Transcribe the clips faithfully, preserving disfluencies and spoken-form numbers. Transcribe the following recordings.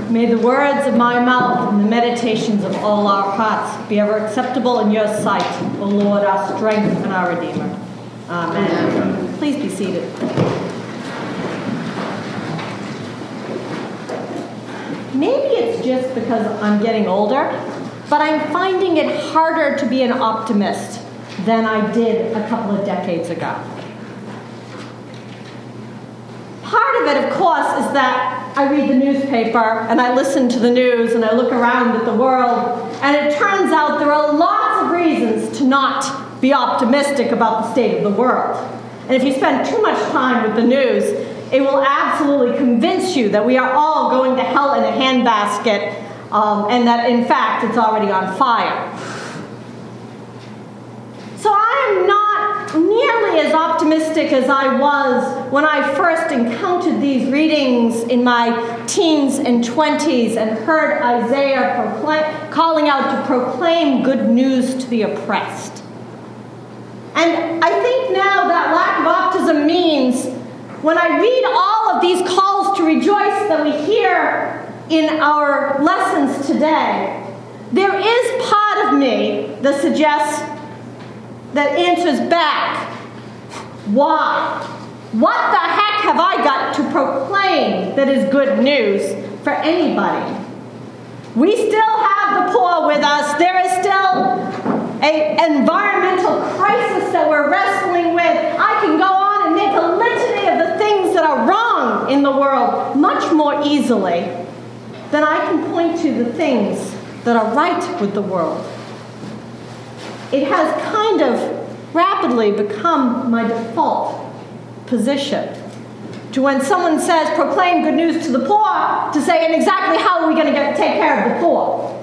May the words of my mouth and the meditations of all our hearts be ever acceptable in your sight, O Lord, our strength and our Redeemer. Amen. Amen. Please be seated. Maybe it's just because I'm getting older, but I'm finding it harder to be an optimist than I did a couple of decades ago. Part of it, of course, is that I read the newspaper and I listen to the news and I look around at the world, and it turns out there are lots of reasons to not be optimistic about the state of the world. And if you spend too much time with the news, it will absolutely convince you that we are all going to hell in a handbasket, um, and that, in fact, it's already on fire. So I am not nearly as optimistic as I was when I first encountered these readings in my teens and twenties and heard Isaiah proclaim, calling out to proclaim good news to the oppressed. And I think now that lack of optimism means when I read all of these calls to rejoice that we hear in our lessons today, there is part of me that suggests, that answers back, why? What the heck have I got to proclaim that is good news for anybody? We still have the poor with us. There is still an environmental crisis that we're wrestling with. I can go on and make a litany of the things that are wrong in the world much more easily than I can point to the things that are right with the world. It has kind of rapidly become my default position to when someone says, proclaim good news to the poor, to say, and exactly how are we going to get, take care of the poor?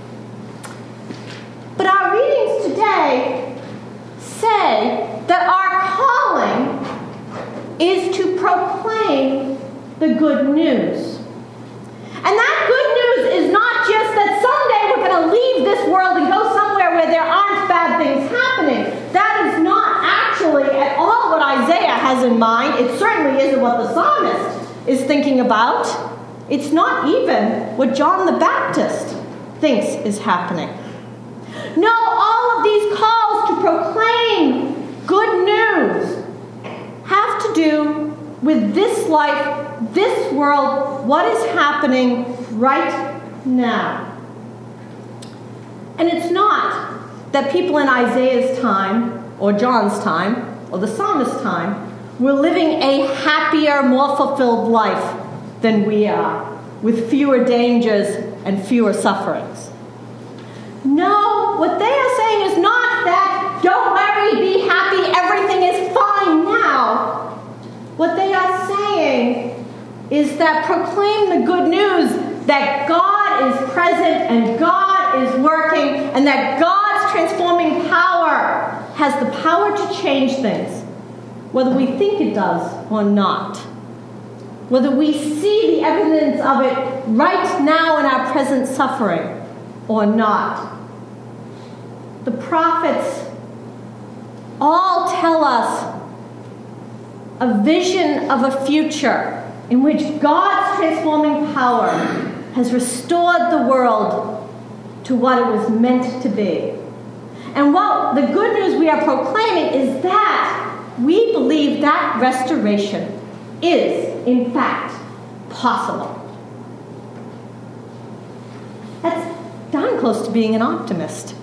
But our readings today say that our calling is to proclaim the good news. And that good news is not just that someday we're going to leave this world and go somewhere where there aren't bad things happening. That is not actually at all what Isaiah has in mind. It certainly isn't what the psalmist is thinking about. It's not even what John the Baptist thinks is happening. No, all of these calls to proclaim good news have to do with this life, this world, what is happening right now. And it's not that people in Isaiah's time, or John's time, or the psalmist's time, were living a happier, more fulfilled life than we are, with fewer dangers and fewer sufferings. No, what they are saying is not that, don't worry, be happy, everything is fine now. What they are saying is that proclaim the good news that God is present and God is working, and that God's transforming power has the power to change things, whether we think it does or not. Whether we see the evidence of it right now in our present suffering or not. The prophets all tell us a vision of a future in which God's transforming power has restored the world to what it was meant to be. And what the good news we are proclaiming is that we believe that restoration is, in fact, possible. That's darn close to being an optimist.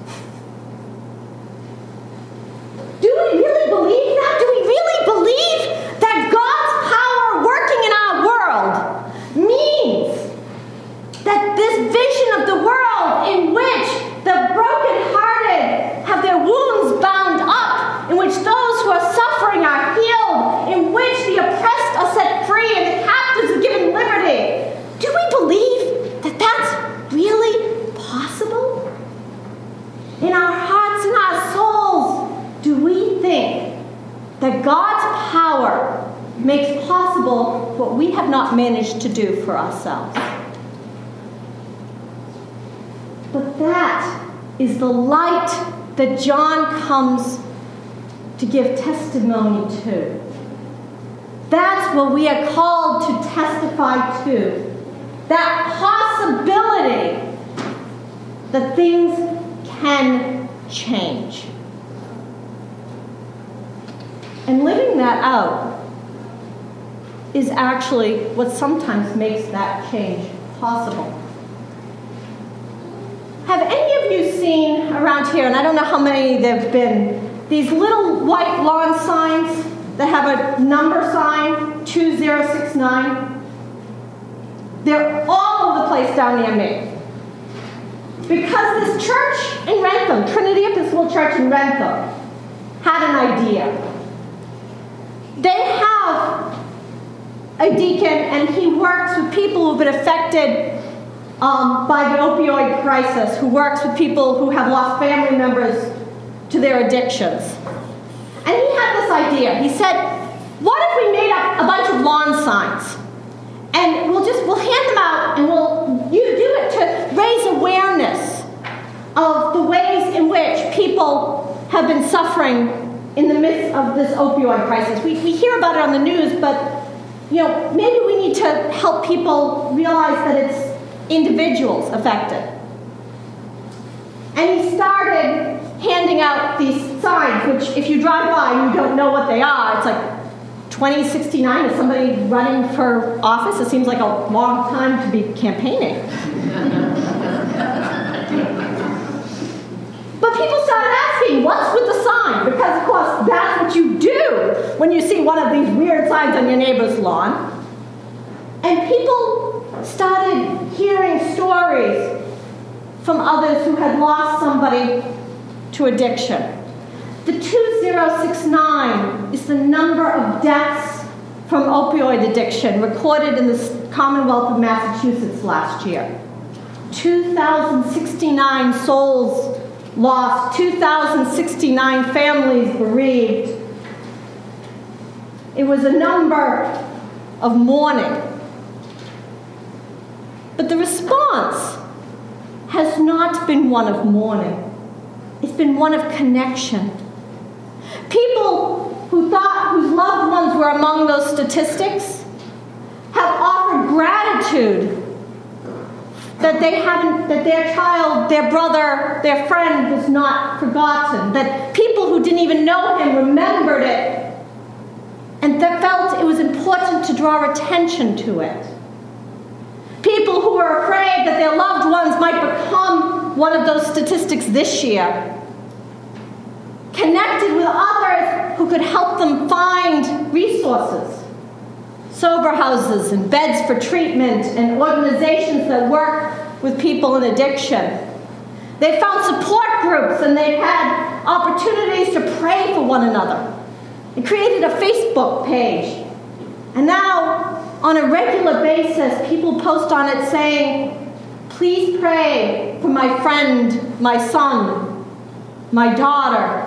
Do we really believe that? Do we really believe that God's power working in our world means that this vision of the world in which the brokenhearted have their wounds bound up, in which those who are suffering are healed, in which the oppressed are set free and the captives are given liberty, do we believe that that's really possible? In our hearts and our souls, do we think that God's power makes possible what we have not managed to do for ourselves? But that is the light that John comes to give testimony to. That's what we are called to testify to. That possible that things can change. And living that out is actually what sometimes makes that change possible. Have any of you seen around here, and I don't know how many there have been, these little white lawn signs that have a number sign, two zero six nine? They're all over the place down near me. Because this church in Rentham, Trinity Episcopal Church in Rentham, had an idea. They have a deacon, and he works with people who've been affected um, by the opioid crisis, who works with people who have lost family members to their addictions. And he had this idea. He said, what if we made up a bunch of lawn signs? And we'll just, we'll hand them out, and we'll you do it to raise awareness of the ways in which people have been suffering in the midst of this opioid crisis. We, we hear about it on the news, but you know, maybe we need to help people realize that it's individuals affected. And he started handing out these signs, which if you drive by, you don't know what they are. It's like twenty sixty-nine, is somebody running for office? It seems like a long time to be campaigning. But people started asking, what's with the sign? Because, of course, that's what you do when you see one of these weird signs on your neighbor's lawn. And people started hearing stories from others who had lost somebody to addiction. The two zero six nine is the number of deaths from opioid addiction recorded in the Commonwealth of Massachusetts last year. two thousand sixty-nine souls lost, two thousand sixty-nine families bereaved. It was a number of mourning. But the response has not been one of mourning. It's been one of connection. People who thought whose loved ones were among those statistics have offered gratitude that they haven't, that their child, their brother, their friend was not forgotten, that people who didn't even know him remembered it, and that felt it was important to draw attention to it. People who were afraid that their loved ones might become one of those statistics this year connected with others who could help them find resources, sober houses and beds for treatment and organizations that work with people in addiction. They found support groups, and they've had opportunities to pray for one another. They created a Facebook page, and now on a regular basis people post on it saying, please pray for my friend, my son, my daughter.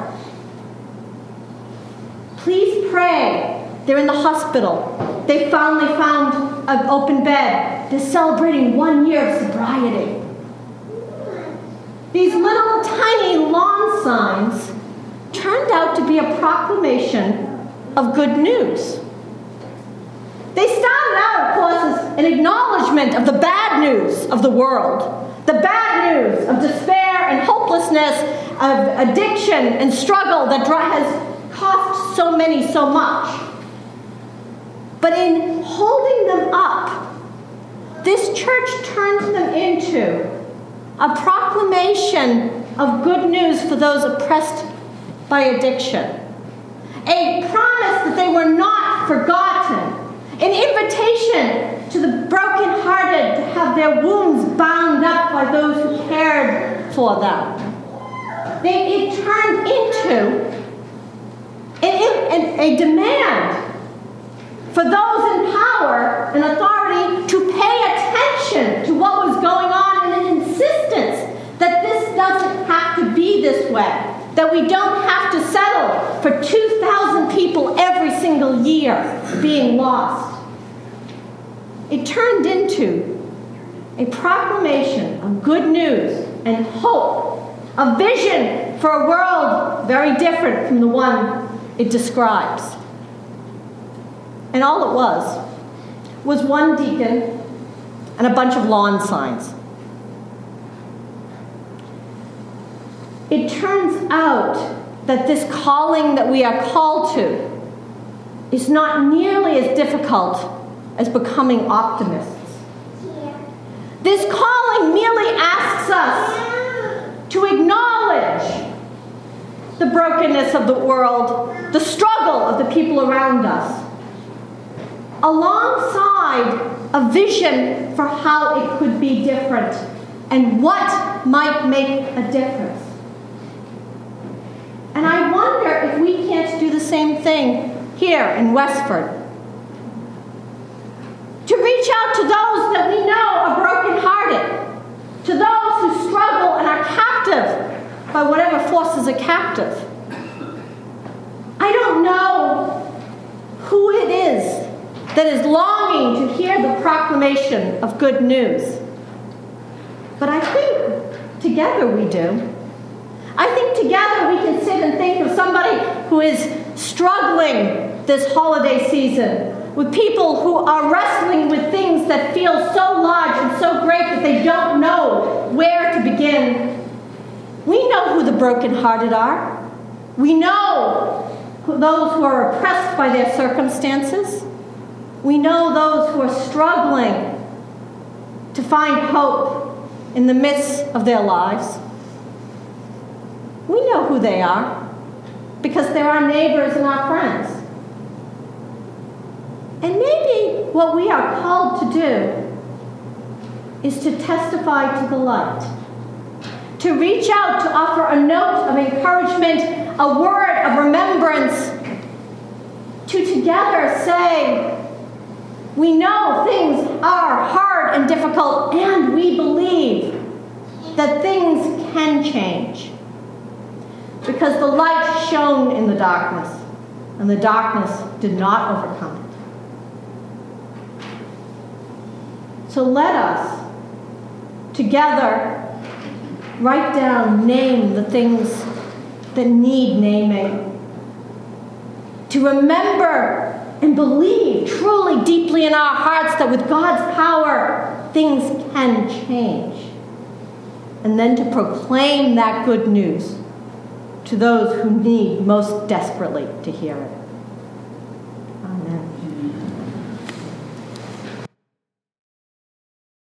Please pray. They're in the hospital. They finally found an open bed. They're celebrating one year of sobriety. These little tiny lawn signs turned out to be a proclamation of good news. They started out, of course, as an acknowledgement of the bad news of the world, the bad news of despair and hopelessness, of addiction and struggle that has cost so many so much. But in holding them up, this church turns them into a proclamation of good news for those oppressed by addiction, a promise that they were not forgotten, an invitation to the brokenhearted to have their wounds bound up by those who cared for them. They, it turned into a, a, a demand for those in power and authority to pay attention to what was going on, and an insistence that this doesn't have to be this way, that we don't have to settle for two thousand people every single year being lost. It turned into a proclamation of good news and hope, a vision for a world very different from the one it describes. And all it was was one deacon and a bunch of lawn signs. it turns out that this calling that we are called to is not nearly as difficult as becoming optimists. This calling merely asks us to acknowledge the brokenness of the world, the struggle of the people around us, alongside a vision for how it could be different and what might make a difference. And I wonder if we can't do the same thing here in Westford. To reach out to those that we know are brokenhearted, to those who struggle and are captive by whatever forces are captive. I don't know who it is that is longing to hear the proclamation of good news. But I think together we do. I think together we can sit and think of somebody who is struggling this holiday season, with people who are wrestling with things that feel so large and so great that they don't know where to begin. We know who the brokenhearted are. We know who, those who are oppressed by their circumstances. We know those who are struggling to find hope in the midst of their lives. We know who they are because they're our neighbors and our friends. And maybe what we are called to do is to testify to the light, to reach out, to offer a note of encouragement, a word of remembrance, to together say, we know things are hard and difficult, and we believe that things can change. Because the light shone in the darkness, and the darkness did not overcome it. So let us, together, write down, name the things that need naming. To remember and believe truly deeply in our hearts that with God's power, things can change. And then to proclaim that good news to those who need most desperately to hear it.